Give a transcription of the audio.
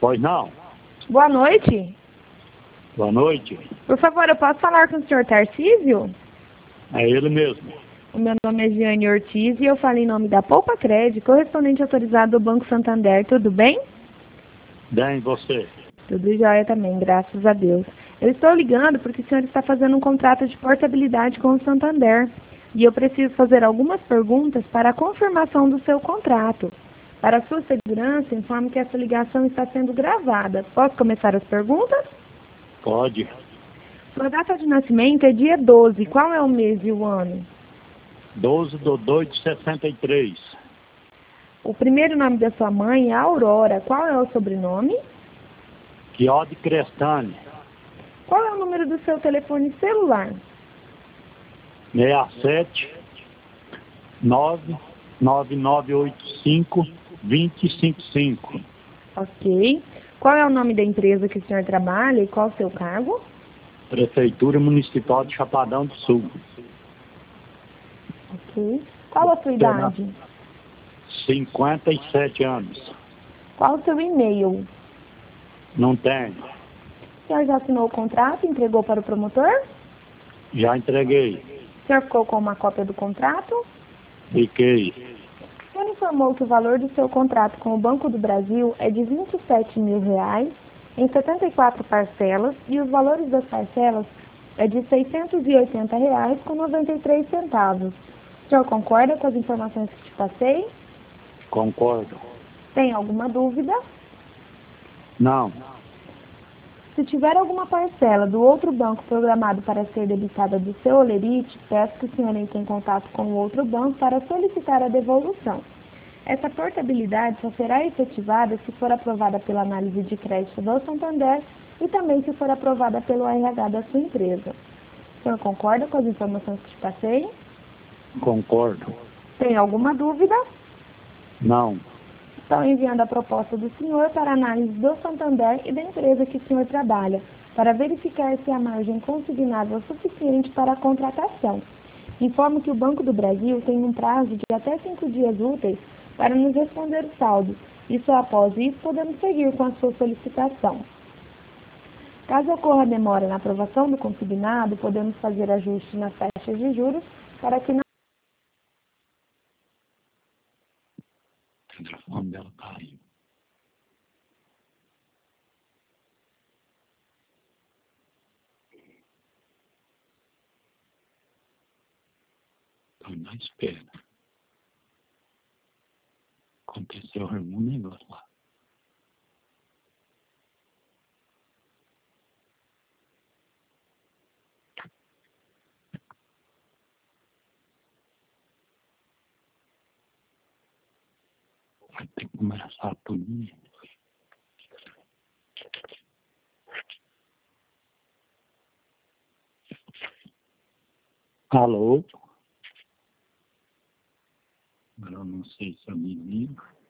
Pois não. Boa noite. Boa noite. Por favor, eu posso falar com o senhor Tarcísio? É ele mesmo. O meu nome é Giane Ortiz e eu falo em nome da Poupa Crédito, correspondente autorizado do Banco Santander. Tudo bem? Bem, você? Tudo jóia também, graças a Deus. Eu estou ligando porque o senhor está fazendo um contrato de portabilidade com o Santander. E eu preciso fazer algumas perguntas para a confirmação do seu contrato. Para a sua segurança, informe que essa ligação está sendo gravada. Posso começar as perguntas? Pode. Sua data de nascimento é dia 12. Qual é o mês e o ano? 12/2/63. O primeiro nome da sua mãe é Aurora. Qual é o sobrenome? Chiodi Crestani. Qual é o número do seu telefone celular? 67 99985 2055. Ok. Qual é o nome da empresa que o senhor trabalha e qual o seu cargo? Prefeitura Municipal de Chapadão do Sul. Ok. Qual a sua idade? 57 anos. Qual o seu e-mail? Não tenho. O senhor já assinou o contrato e entregou para o promotor? Já entreguei. O senhor ficou com uma cópia do contrato? Fiquei. O senhor informou que o valor do seu contrato com o Banco do Brasil é de R$ 27.000 em 74 parcelas e os valores das parcelas é de R$ 680,93. O senhor concorda com as informações que te passei? Concordo. Tem alguma dúvida? Não. Se tiver alguma parcela do outro banco programado para ser debitada do seu holerite, peço que o senhor entre em contato com o outro banco para solicitar a devolução. Essa portabilidade só será efetivada se for aprovada pela análise de crédito do Santander e também se for aprovada pelo RH da sua empresa. O senhor concorda com as informações que te passei? Concordo. Tem alguma dúvida? Não. Estão enviando a proposta do senhor para análise do Santander e da empresa que o senhor trabalha, para verificar se a margem consignável é suficiente para a contratação. Informo que o Banco do Brasil tem um prazo de até 5 dias úteis para nos responder o saldo, e só após isso podemos seguir com a sua solicitação. Caso ocorra demora na aprovação do consignado, podemos fazer ajustes nas taxas de juros para que não... O telefone dela caiu. Estou na espera. Aconteceu algum negócio lá. Vai ter que começar tudo. Alô? Agora eu não sei se é menino.